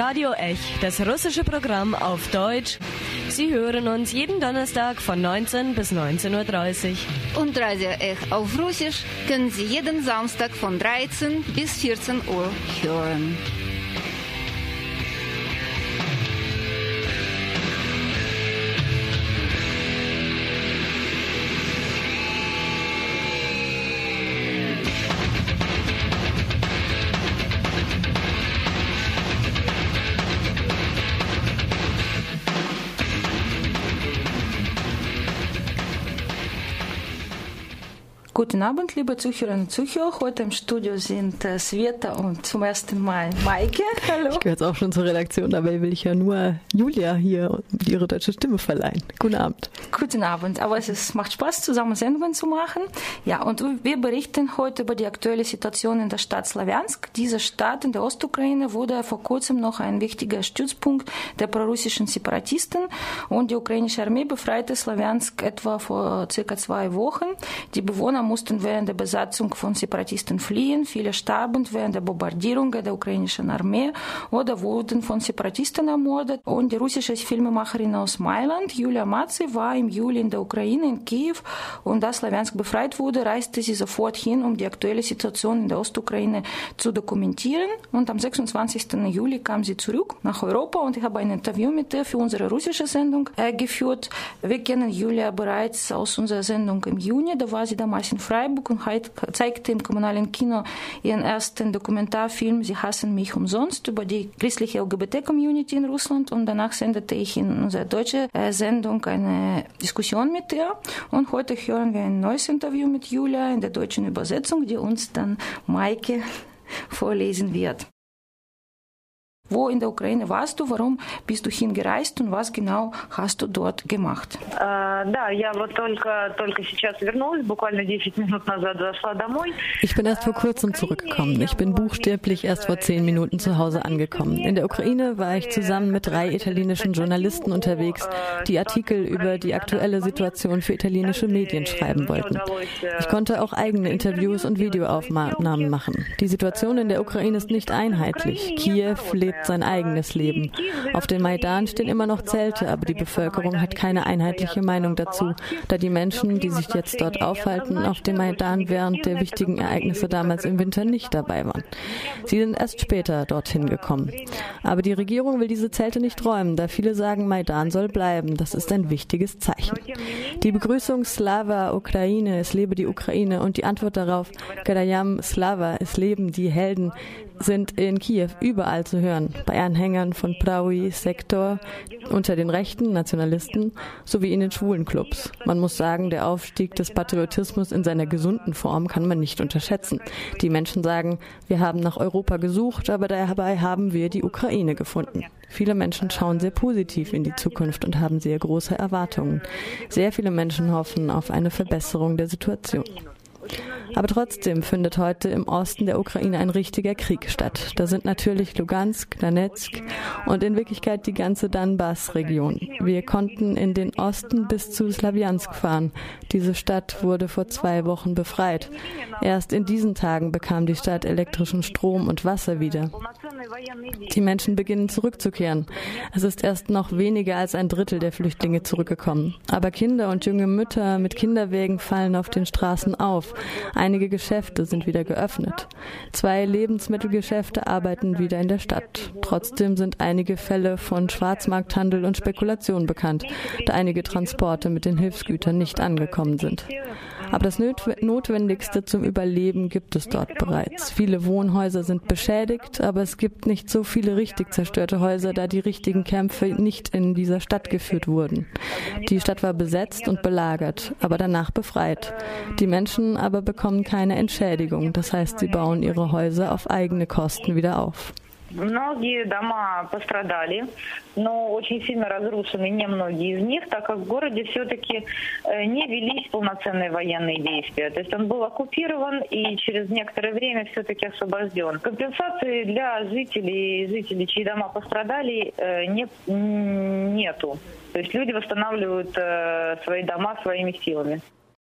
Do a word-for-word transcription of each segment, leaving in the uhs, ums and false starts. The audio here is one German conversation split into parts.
Radio Ech, das russische Programm auf Deutsch. Sie hören uns jeden Donnerstag von neunzehn bis neunzehn Uhr dreißig. Und Radio Ech auf Russisch können Sie jeden Samstag von dreizehn bis vierzehn Uhr hören. Guten Abend, liebe Zuhörerinnen und Zuhörer. Heute im Studio sind äh, Sveta und zum ersten Mal Maike. Hallo. Ich gehöre jetzt auch schon zur Redaktion, dabei will ich ja nur Julia hier ihre deutsche Stimme verleihen. Guten Abend. Guten Abend, aber es ist, macht Spaß, zusammen Sendungen zu machen. Ja, und wir berichten heute über die aktuelle Situation in der Stadt Slawjansk. Diese Stadt in der Ostukraine wurde vor kurzem noch ein wichtiger Stützpunkt der prorussischen Separatisten und die ukrainische Armee befreite Slawjansk etwa vor circa zwei Wochen. Die Bewohner mussten während der Besatzung von Separatisten fliehen. Viele starben während der Bombardierung der ukrainischen Armee oder wurden von Separatisten ermordet. Und die russische Filmemacherin aus Mailand, Julia Matze, war im Juli in der Ukraine, in Kiew. Und als Slawjansk befreit wurde, reiste sie sofort hin, um die aktuelle Situation in der Ostukraine zu dokumentieren. Und am sechsundzwanzigsten Juli kam sie zurück nach Europa und ich habe ein Interview mit ihr für unsere russische Sendung äh, geführt. Wir kennen Julia bereits aus unserer Sendung im Juni. Da war sie damals in Freiburg und zeigte im kommunalen Kino ihren ersten Dokumentarfilm Sie hassen mich umsonst über die christliche L G B T-Community in Russland und danach sendete ich in unserer deutschen Sendung eine Diskussion mit ihr und heute hören wir ein neues Interview mit Julia in der deutschen Übersetzung, die uns dann Maike vorlesen wird. Wo in der Украине warst du? Warum bist du hingereist und was genau hast du dort gemacht? Ich bin erst vor kurzem zurückgekommen. Ich bin buchstäblich erst vor zehn Minuten zu Hause angekommen. In der Ukraine war ich zusammen mit drei italienischen Journalisten unterwegs, die Artikel über die aktuelle Situation für italienische Medien schreiben wollten. Ich konnte auch eigene Interviews und Videoaufnahmen machen. Die Situation in der Ukraine ist nicht einheitlich. Kiew lebt sein eigenes Leben. Auf dem Maidan stehen immer noch Zelte, aber die Bevölkerung hat keine einheitliche Meinung dazu, da die Menschen, die sich jetzt dort aufhalten, auf dem Maidan während der wichtigen Ereignisse damals im Winter nicht dabei waren. Sie sind erst später dorthin gekommen. Aber die Regierung will diese Zelte nicht räumen, da viele sagen, Maidan soll bleiben. Das ist ein wichtiges Zeichen. Die Begrüßung Slava Ukraine, es lebe die Ukraine und die Antwort darauf, Gadayam Slava, es leben die Helden, sind in Kiew überall zu hören, bei Anhängern von Pravý Sektor, unter den rechten Nationalisten sowie in den schwulen Clubs. Man muss sagen, der Aufstieg des Patriotismus in seiner gesunden Form kann man nicht unterschätzen. Die Menschen sagen, wir haben nach Europa gesucht, aber dabei haben wir die Ukraine gefunden. Viele Menschen schauen sehr positiv in die Zukunft und haben sehr große Erwartungen. Sehr viele Menschen hoffen auf eine Verbesserung der Situation. Aber trotzdem findet heute im Osten der Ukraine ein richtiger Krieg statt. Da sind natürlich Lugansk, Donetsk und in Wirklichkeit die ganze Donbass-Region. Wir konnten in den Osten bis zu Slawjansk fahren. Diese Stadt wurde vor zwei Wochen befreit. Erst in diesen Tagen bekam die Stadt elektrischen Strom und Wasser wieder. Die Menschen beginnen zurückzukehren. Es ist erst noch weniger als ein Drittel der Flüchtlinge zurückgekommen. Aber Kinder und junge Mütter mit Kinderwägen fallen auf den Straßen auf. Einige Geschäfte sind wieder geöffnet. Zwei Lebensmittelgeschäfte arbeiten wieder in der Stadt. Trotzdem sind einige Fälle von Schwarzmarkthandel und Spekulation bekannt, da einige Transporte mit den Hilfsgütern nicht angekommen sind. Aber das Notwendigste zum Überleben gibt es dort bereits. Viele Wohnhäuser sind beschädigt, aber es gibt nicht so viele richtig zerstörte Häuser, da die richtigen Kämpfe nicht in dieser Stadt geführt wurden. Die Stadt war besetzt und belagert, aber danach befreit. Die Menschen aber bekommen keine Entschädigung, das heißt, sie bauen ihre Häuser auf eigene Kosten wieder auf. Многие дома пострадали, но очень сильно разрушены немногие из них, так как в городе все-таки не велись полноценные военные действия. То есть он был оккупирован и через некоторое время все-таки освобожден. Компенсации для жителей, жителей, чьи дома пострадали, не, нету. То есть люди восстанавливают свои дома своими силами.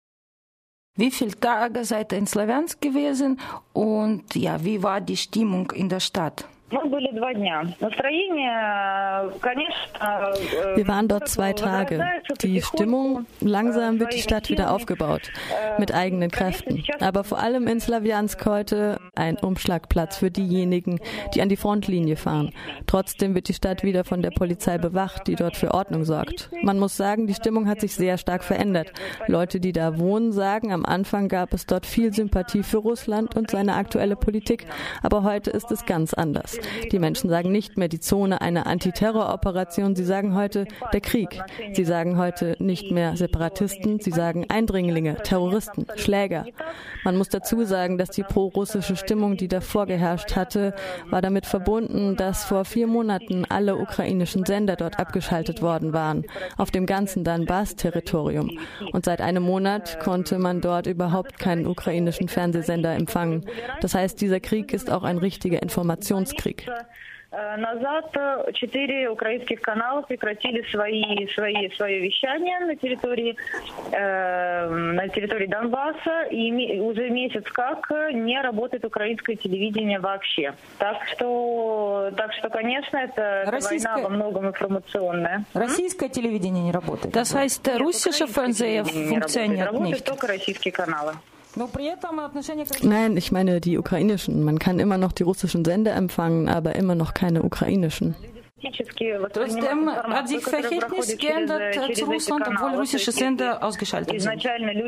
Wie viele Tage seid ihr in Slawjansk gewesen und ja, wie war die Stimmung in der Stadt? Wir waren dort zwei Tage. Die Stimmung, langsam wird die Stadt wieder aufgebaut, mit eigenen Kräften. Aber vor allem in Slawjansk heute ein Umschlagplatz für diejenigen, die an die Frontlinie fahren. Trotzdem wird die Stadt wieder von der Polizei bewacht, die dort für Ordnung sorgt. Man muss sagen, die Stimmung hat sich sehr stark verändert. Leute, die da wohnen, sagen, am Anfang gab es dort viel Sympathie für Russland und seine aktuelle Politik, aber heute ist es ganz anders. Die Menschen sagen nicht mehr die Zone einer Antiterroroperation, sie sagen heute der Krieg. Sie sagen heute nicht mehr Separatisten, sie sagen Eindringlinge, Terroristen, Schläger. Man muss dazu sagen, dass die pro-russische Stimmung, die davor geherrscht hatte, war damit verbunden, dass vor vier Monaten alle ukrainischen Sender dort abgeschaltet worden waren, auf dem ganzen Donbass-Territorium. Und seit einem Monat konnte man dort überhaupt keinen ukrainischen Fernsehsender empfangen. Das heißt, dieser Krieg ist auch ein richtiger Informationskrieg. Назад четыре украинских канала прекратили свои, свои, свое вещание на территории, э, на территории Донбасса, и уже месяц как не работает украинское телевидение вообще. Так что, так что, конечно, это Российское... война во многом информационная. Российское телевидение не работает. Das heißt, russische Fernseher funktioniert nicht. Работают только российские каналы. Nein, ich meine die ukrainischen. Man kann immer noch die russischen Sender empfangen, aber immer noch keine ukrainischen. Trotzdem hat sich Verhältnis geändert zu Russland, obwohl russische Sender ausgeschaltet sind.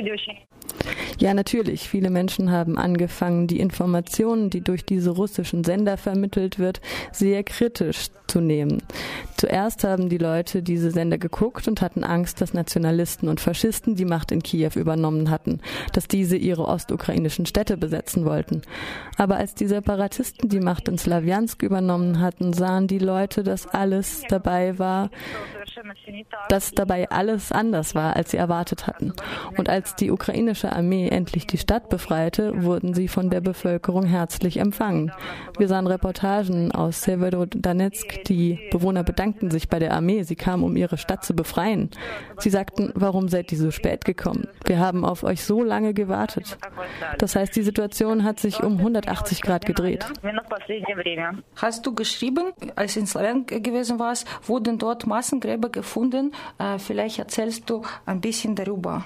Ja, natürlich. Viele Menschen haben angefangen, die Informationen, die durch diese russischen Sender vermittelt wird, sehr kritisch zu nehmen. Zuerst haben die Leute diese Sender geguckt und hatten Angst, dass Nationalisten und Faschisten die Macht in Kiew übernommen hatten, dass diese ihre ostukrainischen Städte besetzen wollten. Aber als die Separatisten die Macht in Slawjansk übernommen hatten, sahen die Leute, dass alles dabei war, dass dabei alles anders war, als sie erwartet hatten. Und als die ukrainische Armee endlich die Stadt befreite, wurden sie von der Bevölkerung herzlich empfangen. Wir sahen Reportagen aus Severodonetsk. Die Bewohner bedankten sich bei der Armee. Sie kamen, um ihre Stadt zu befreien. Sie sagten, warum seid ihr so spät gekommen? Wir haben auf euch so lange gewartet. Das heißt, die Situation hat sich um hundertachtzig Grad gedreht. Hast du geschrieben, als du in Slawjansk gewesen warst, wurden dort Massengräber gefunden? Äh, vielleicht erzählst du ein bisschen darüber.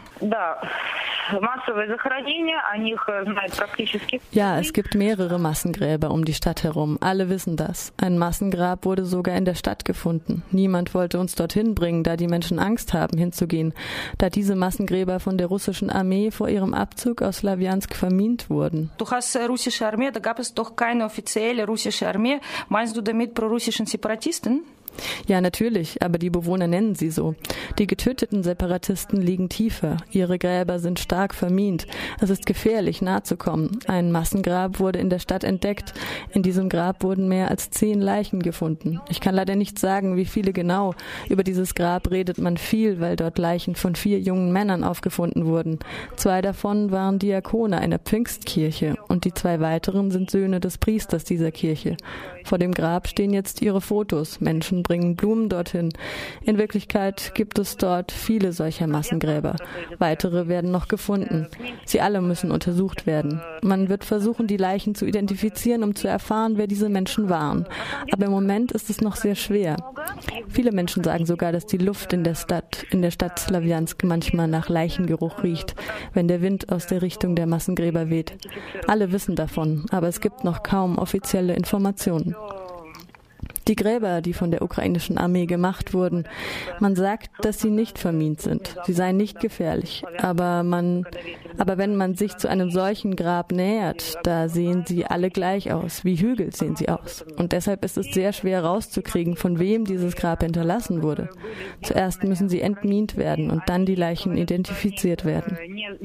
Ja, es gibt mehrere Massengräber um die Stadt herum. Alle wissen das. Ein Massengrab wurde sogar in der Stadt gefunden. Niemand wollte uns dorthin bringen, da die Menschen Angst haben, hinzugehen, da diese Massengräber von der russischen Armee vor ihrem Abzug aus Slawjansk vermint wurden. Du hast äh, russische Armee, da gab es doch keine offizielle russische Armee. Meinst du damit pro-russischen Separatisten? Ja, natürlich, aber die Bewohner nennen sie so. Die getöteten Separatisten liegen tiefer. Ihre Gräber sind stark vermint. Es ist gefährlich, nahe zu kommen. Ein Massengrab wurde in der Stadt entdeckt. In diesem Grab wurden mehr als zehn Leichen gefunden. Ich kann leider nicht sagen, wie viele genau. Über dieses Grab redet man viel, weil dort Leichen von vier jungen Männern aufgefunden wurden. Zwei davon waren Diakone einer Pfingstkirche und die zwei weiteren sind Söhne des Priesters dieser Kirche. Vor dem Grab stehen jetzt ihre Fotos. Menschen bringen Blumen dorthin. In Wirklichkeit gibt es dort viele solcher Massengräber. Weitere werden noch gefunden. Sie alle müssen untersucht werden. Man wird versuchen, die Leichen zu identifizieren, um zu erfahren, wer diese Menschen waren. Aber im Moment ist es noch sehr schwer. Viele Menschen sagen sogar, dass die Luft in der Stadt, in der Stadt Slawjansk manchmal nach Leichengeruch riecht, wenn der Wind aus der Richtung der Massengräber weht. Alle wissen davon, aber es gibt noch kaum offizielle Informationen. Die Gräber, die von der ukrainischen Armee gemacht wurden, man sagt, dass sie nicht vermint sind. Sie seien nicht gefährlich. Aber man, aber wenn man sich zu einem solchen Grab nähert, da sehen sie alle gleich aus. Wie Hügel sehen sie aus. Und deshalb ist es sehr schwer rauszukriegen, von wem dieses Grab hinterlassen wurde. Zuerst müssen sie entmint werden und dann die Leichen identifiziert werden.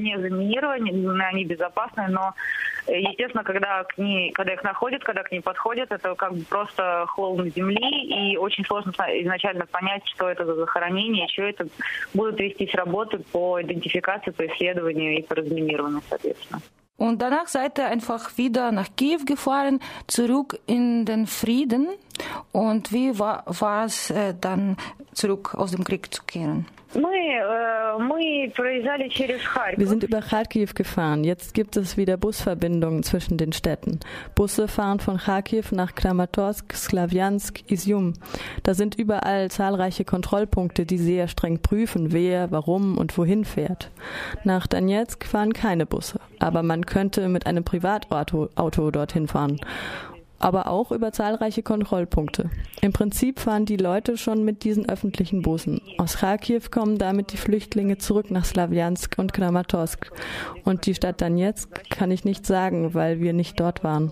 Естественно, когда к ней, когда их находят, когда к ней подходят, это как бы просто холм земли, и очень сложно изначально понять, что это за захоронение, еще это будут вестись работы по идентификации, по исследованию и по разминированию, соответственно. Und danach seid ihr einfach wieder nach Kiew gefahren, zurück in den Frieden? Und wie war, war es äh, dann, zurück aus dem Krieg zu kehren? Wir sind über Kharkiv gefahren. Jetzt gibt es wieder Busverbindungen zwischen den Städten. Busse fahren von Kharkiv nach Kramatorsk, Slawjansk, Izjum. Da sind überall zahlreiche Kontrollpunkte, die sehr streng prüfen, wer, warum und wohin fährt. Nach Donezk fahren keine Busse, aber man könnte mit einem Privatauto Auto dorthin fahren. Aber auch über zahlreiche Kontrollpunkte. Im Prinzip fahren die Leute schon mit diesen öffentlichen Bussen. Aus Kharkiv kommen damit die Flüchtlinge zurück nach Slawjansk und Kramatorsk. Und die Stadt Donezk kann ich nicht sagen, weil wir nicht dort waren.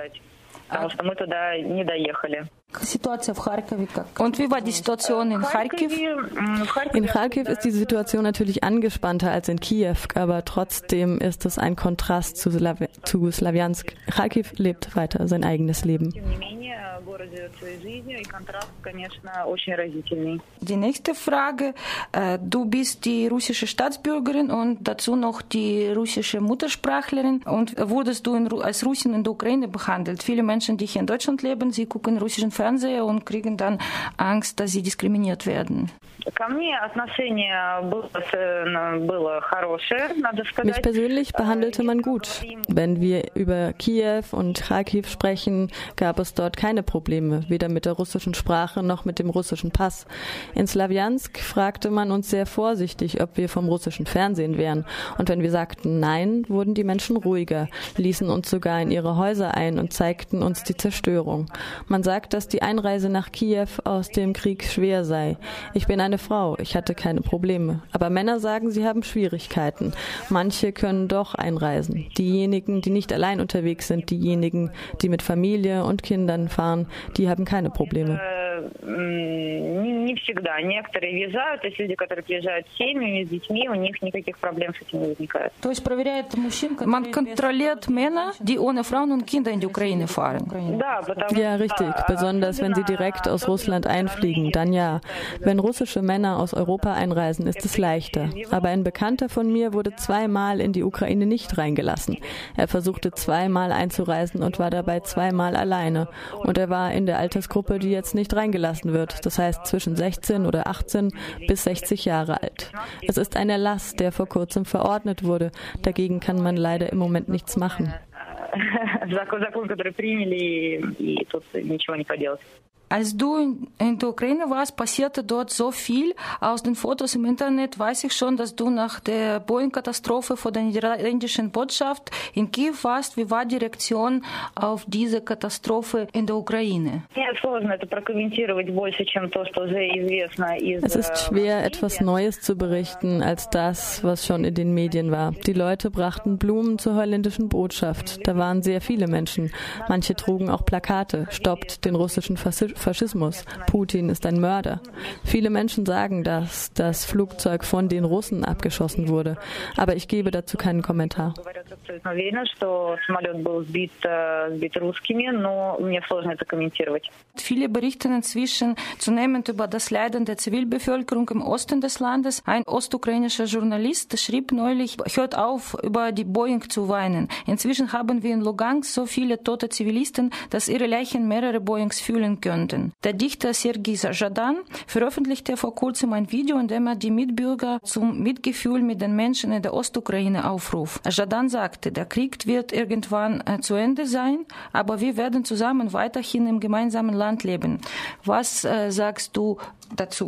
Und wie war die Situation in Kharkiv? In Kharkiv ist die Situation natürlich angespannter als in Kiew, aber trotzdem ist es ein Kontrast zu, Slaw- zu Slawjansk. Kharkiv lebt weiter sein eigenes Leben. Die nächste Frage. Du bist die russische Staatsbürgerin und dazu noch die russische Muttersprachlerin. Und wurdest du in, als Russin in der Ukraine behandelt? Viele Menschen, die hier in Deutschland leben, sie gucken russischen Fernseher und kriegen dann Angst, dass sie diskriminiert werden. Mich persönlich behandelte man gut. Wenn wir über Kiew und Kharkiv sprechen, gab es dort keine Probleme, weder mit der russischen Sprache noch mit dem russischen Pass. In Slawjansk fragte man uns sehr vorsichtig, ob wir vom russischen Fernsehen wären. Und wenn wir sagten Nein, wurden die Menschen ruhiger, ließen uns sogar in ihre Häuser ein und zeigten uns die Zerstörung. Man sagt, dass die Einreise nach Kiew aus dem Krieg schwer sei. Ich bin eine Frau, ich hatte keine Probleme. Aber Männer sagen, sie haben Schwierigkeiten. Manche können doch einreisen. Diejenigen, die nicht allein unterwegs sind, diejenigen, die mit Familie und Kindern fahren, die haben keine Probleme. Man kontrolliert Männer, die ohne Frauen und Kinder in die Ukraine fahren. Ja, richtig. Besonders wenn sie direkt aus Russland einfliegen, dann ja. Wenn russische Männer aus Europa einreisen, ist es leichter. Aber ein Bekannter von mir wurde zweimal in die Ukraine nicht reingelassen. Er versuchte zweimal einzureisen und war dabei zweimal alleine. Und er war in der Altersgruppe, die jetzt nicht reingelassen wird. Das heißt zwischen sechzehn oder achtzehn bis sechzig Jahre alt. Es ist ein Erlass, der vor kurzem verordnet wurde. Dagegen kann man leider im Moment nichts machen. Als du in der Ukraine warst, passierte dort so viel. Aus den Fotos im Internet weiß ich schon, dass du nach der Boeing-Katastrophe vor der niederländischen Botschaft in Kiew warst. Wie war die Reaktion auf diese Katastrophe in der Ukraine? Es ist schwer, etwas Neues zu berichten als das, was schon in den Medien war. Die Leute brachten Blumen zur holländischen Botschaft. Da waren sehr viele Menschen. Manche trugen auch Plakate. Stoppt den russischen Faschismus. Faschismus. Putin ist ein Mörder. Viele Menschen sagen, dass das Flugzeug von den Russen abgeschossen wurde. Aber ich gebe dazu keinen Kommentar. Viele berichten inzwischen zunehmend über das Leiden der Zivilbevölkerung im Osten des Landes. Ein ostukrainischer Journalist schrieb neulich, hört auf, über die Boeing zu weinen. Inzwischen haben wir in Lugansk so viele tote Zivilisten, dass ihre Leichen mehrere Boeings füllen können. Der Dichter Sergei Zhadan veröffentlichte vor kurzem ein Video, in dem er die Mitbürger zum Mitgefühl mit den Menschen in der Ostukraine aufruft. Zhadan sagte, der Krieg wird irgendwann äh, zu Ende sein, aber wir werden zusammen weiterhin im gemeinsamen Land leben. Was äh, sagst du dazu?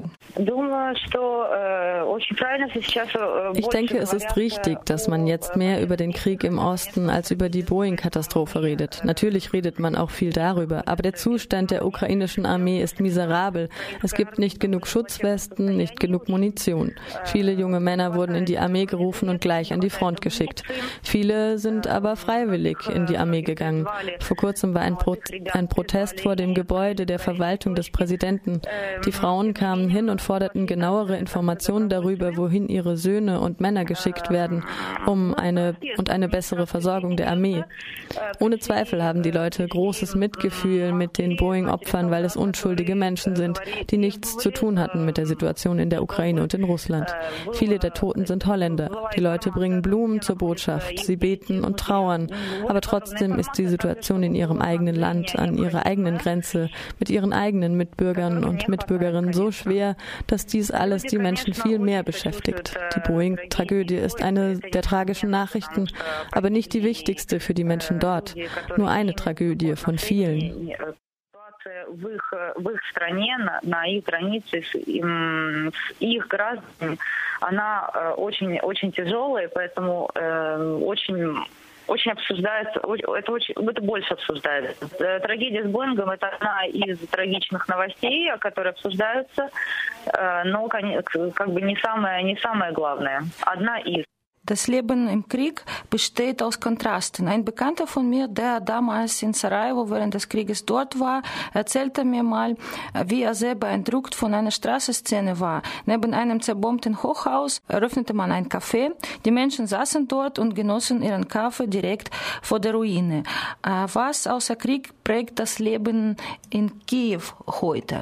Ich denke, es ist richtig, dass man jetzt mehr über den Krieg im Osten als über die Boeing-Katastrophe redet. Natürlich redet man auch viel darüber, aber der Zustand der ukrainischen Armee ist miserabel. Es gibt nicht genug Schutzwesten, nicht genug Munition. Viele junge Männer wurden in die Armee gerufen und gleich an die Front geschickt. Viele sind aber freiwillig in die Armee gegangen. Vor kurzem war ein, Pro- ein Protest vor dem Gebäude der Verwaltung des Präsidenten. Die Frauen kamen hin und forderten genauere Informationen darüber, darüber, wohin ihre Söhne und Männer geschickt werden, um eine und eine bessere Versorgung der Armee. Ohne Zweifel haben die Leute großes Mitgefühl mit den Boeing-Opfern, weil es unschuldige Menschen sind, die nichts zu tun hatten mit der Situation in der Ukraine und in Russland. Viele der Toten sind Holländer. Die Leute bringen Blumen zur Botschaft, sie beten und trauern, aber trotzdem ist die Situation in ihrem eigenen Land, an ihrer eigenen Grenze, mit ihren eigenen Mitbürgern und Mitbürgerinnen so schwer, dass dies alles die Menschen viel mehr beschäftigt. Die Boeing-Tragödie ist eine der tragischen Nachrichten, aber nicht die wichtigste für die Menschen dort. Nur eine Tragödie von vielen. В их, в их стране, на, на их границе с, с их гражданами, она э, очень, очень тяжелая, поэтому э, очень, очень обсуждается, это, очень, это больше обсуждается. Трагедия с Боингом – это одна из трагичных новостей, которые обсуждаются, э, но как бы не самое, не самое главное. Одна из. Das Leben im Krieg besteht aus Kontrasten. Ein Bekannter von mir, der damals in Sarajevo während des Krieges dort war, erzählte mir mal, wie er sehr beeindruckt von einer Straßenszene war. Neben einem zerbombten Hochhaus eröffnete man ein Café. Die Menschen saßen dort und genossen ihren Kaffee direkt vor der Ruine. Was außer Krieg prägt das Leben in Kiew heute?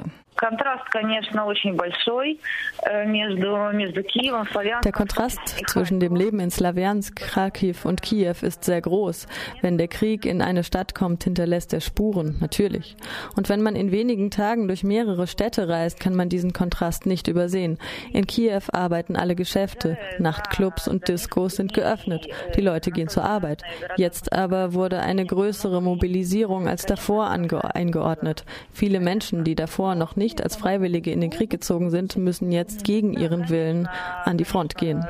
Der Kontrast zwischen dem Leben in Slawiansk, Kharkiv und Kiew ist sehr groß. Wenn der Krieg in eine Stadt kommt, hinterlässt er Spuren, natürlich. Und wenn man in wenigen Tagen durch mehrere Städte reist, kann man diesen Kontrast nicht übersehen. In Kiew arbeiten alle Geschäfte, Nachtclubs und Diskos sind geöffnet. Die Leute gehen zur Arbeit. Jetzt aber wurde eine größere Mobilisierung als davor ange- eingeordnet. Viele Menschen, die davor noch nicht nicht als Freiwillige in den Krieg gezogen sind, müssen jetzt gegen ihren Willen an die Front gehen.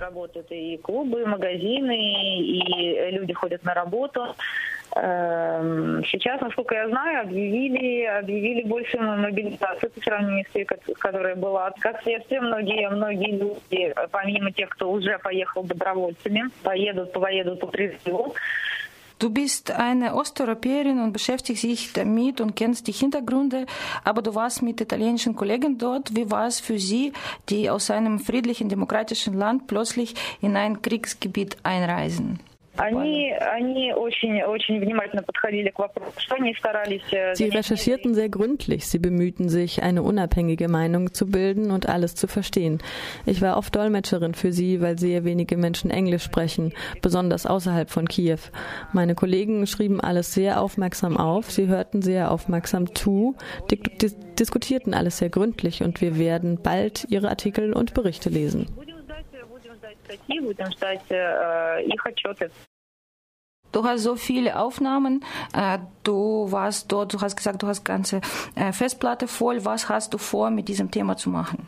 Сейчас, насколько я знаю, объявили, объявили больше мобилизацию по сравнению с той, которая была. Как следствие, многие, многие люди, помимо тех, кто уже поехал добровольцами, поедут, поедут по призыву. Du bist eine Osteuropäerin und beschäftigst dich damit und kennst die Hintergründe, aber du warst mit italienischen Kollegen dort. Wie war es für sie, die aus einem friedlichen, demokratischen Land plötzlich in ein Kriegsgebiet einreisen? Они, они очень, очень внимательно подходили к вопросу, что они старались. Sie recherchierten sehr gründlich. Sie bemühten sich, eine unabhängige Meinung zu bilden und alles zu verstehen. Ich war oft Dolmetscherin für sie, weil sehr wenige Menschen Englisch sprechen, besonders außerhalb von Kiew. Meine Kollegen schrieben alles sehr aufmerksam auf. Sie hörten sehr aufmerksam zu, dis- diskutierten alles sehr gründlich und wir werden bald ihre Artikel und Berichte lesen. Du hast so viele Aufnahmen, du warst dort, du hast gesagt, du hast ganze Festplatte voll. Was hast du vor, mit diesem Thema zu machen?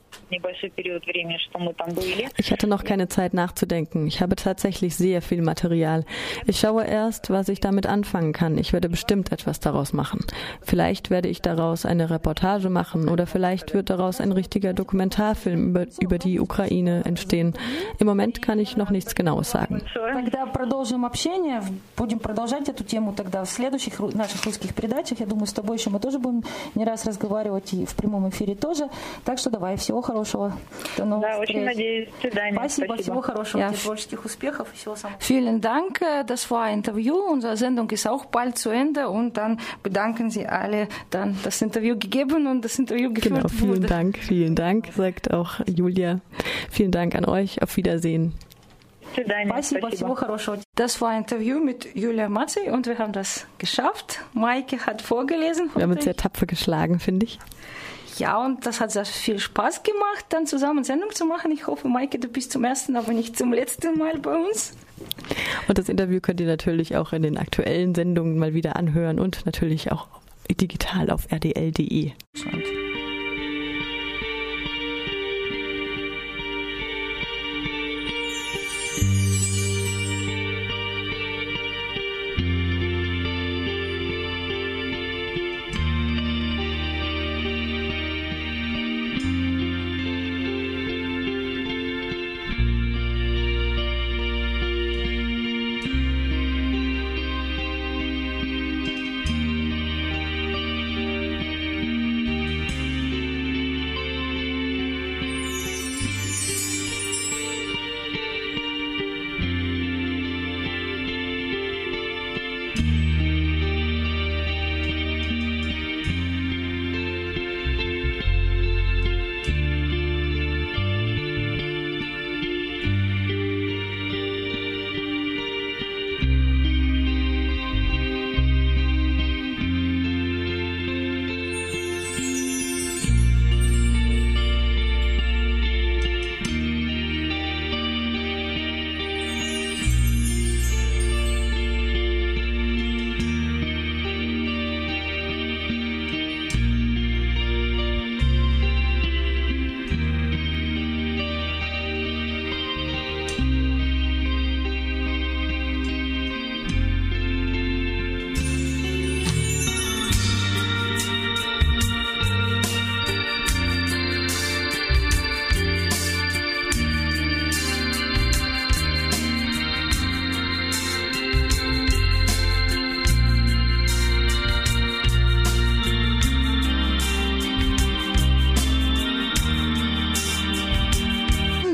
Ich hatte noch keine Zeit nachzudenken. Ich habe tatsächlich sehr viel Material. Ich schaue erst, was ich damit anfangen kann. Ich werde bestimmt etwas daraus machen. Vielleicht werde ich daraus eine Reportage machen oder vielleicht wird daraus ein richtiger Dokumentarfilm über, über die Ukraine entstehen. Im Moment kann ich noch nichts Genaues sagen. Тогда продолжим общение, будем продолжать эту тему тогда в следующих наших русских передачах. Я думаю, с тобой еще мы тоже будем не раз разговаривать и в прямом эфире тоже. Так что давай, всего хорошего. До новых да, встреч. Очень надеюсь. До свидания. Спасибо, Спасибо. Всего хорошего, ja. Tворческих успехов и всего самого. Vielen Dank, das war ein Interview. Unsere Sendung ist auch bald zu Ende und dann bedanken Sie alle, dann das Interview gegeben und das Interview geführt genau, vielen wurde. Dank, vielen Dank, sagt auch Julia. Vielen Dank an euch. Auf Wiedersehen. Спасибо, всего хорошего. Das war ein Interview mit Julia Matzey und wir haben das geschafft. Maike hat vorgelesen. Wir haben uns sehr tapfer geschlagen, finde ich. Ja, und das hat sehr viel Spaß gemacht, dann zusammen Sendung zu machen. Ich hoffe, Maike, du bist zum ersten, aber nicht zum letzten Mal bei uns. Und das Interview könnt ihr natürlich auch in den aktuellen Sendungen mal wieder anhören und natürlich auch digital auf r d l punkt d e.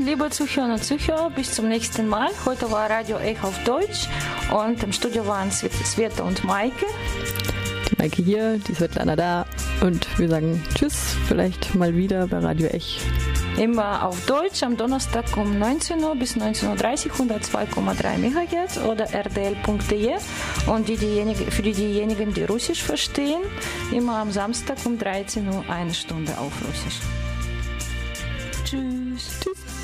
liebe Zuhörer und Zuhörer, bis zum nächsten Mal. Heute war Radio Ech auf Deutsch und im Studio waren Sveta und Maike. Die Maike hier, die Svetlana da und wir sagen Tschüss, vielleicht mal wieder bei Radio Ech. Immer auf Deutsch am Donnerstag um neunzehn Uhr bis neunzehn Uhr dreißig, hundertzwei Komma drei Megahertz oder r d l punkt d e. Und die, diejenigen, für die, diejenigen, die Russisch verstehen, immer am Samstag um dreizehn Uhr eine Stunde auf Russisch. Tschüss. Tschüss.